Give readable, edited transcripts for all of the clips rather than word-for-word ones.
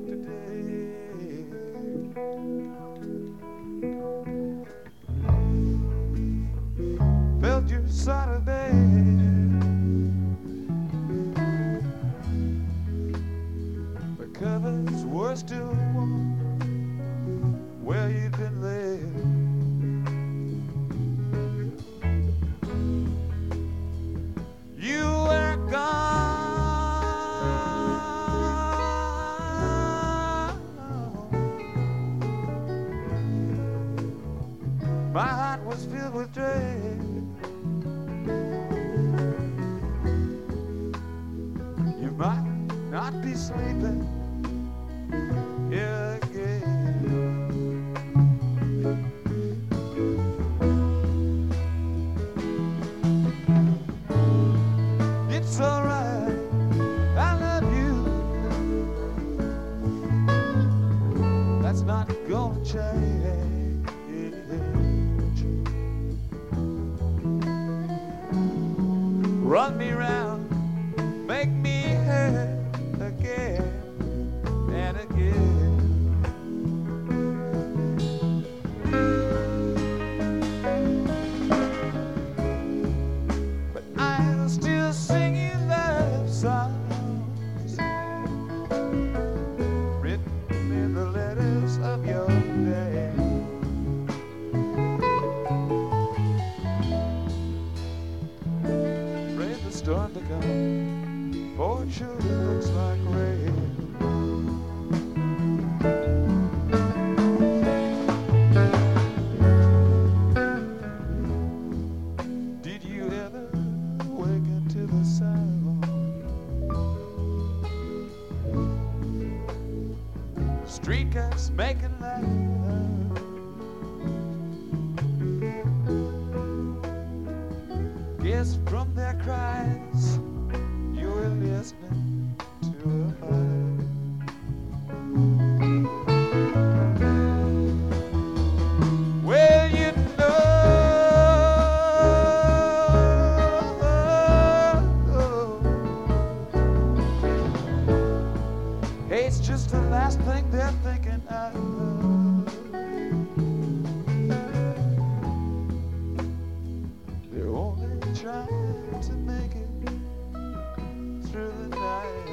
walk today. Felt your side of bed. The covers were still warm where you'd been laid. You were gone. My heart was filled with dread. You might not be sleeping here again. It's alright, I love you. That's not gonna change. Run me round, make me hurt again and again. But I'll still sing you love songs written in the letters of your name. Pray the storm to come, for it sure looks like rain. Did you ever awaken to the sound? Streetcars making loud. Guess from their cries you were listening to a fire. Well, you know, hey, it's just the last thing they're thinking of. They're only trying to make it through the night.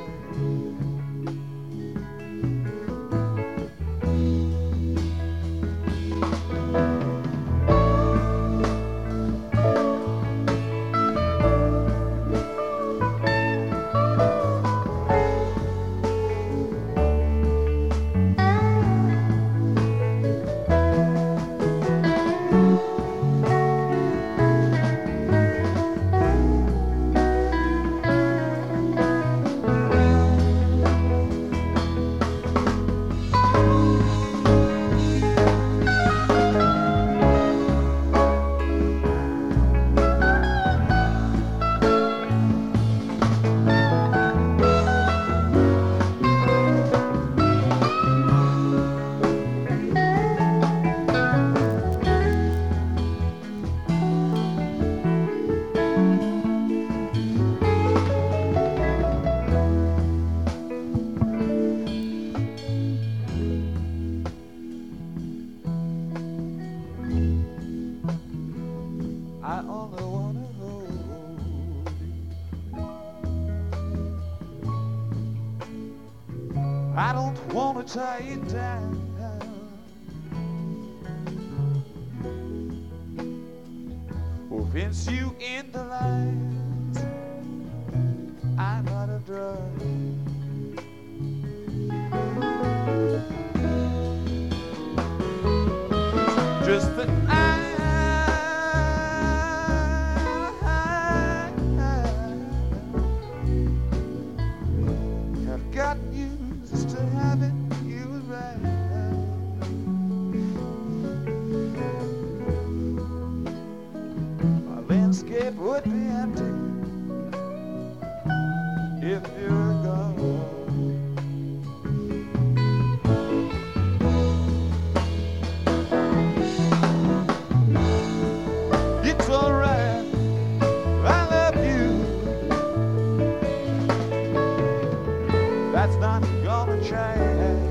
I only wanna hold you. I don't wanna tie you down. Or fence you in the lines I might have drawn. Just that have gotten used to having you around. My landscape would be empty if you were gone. It's alright, I love you. That's not gonna change.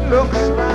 looks like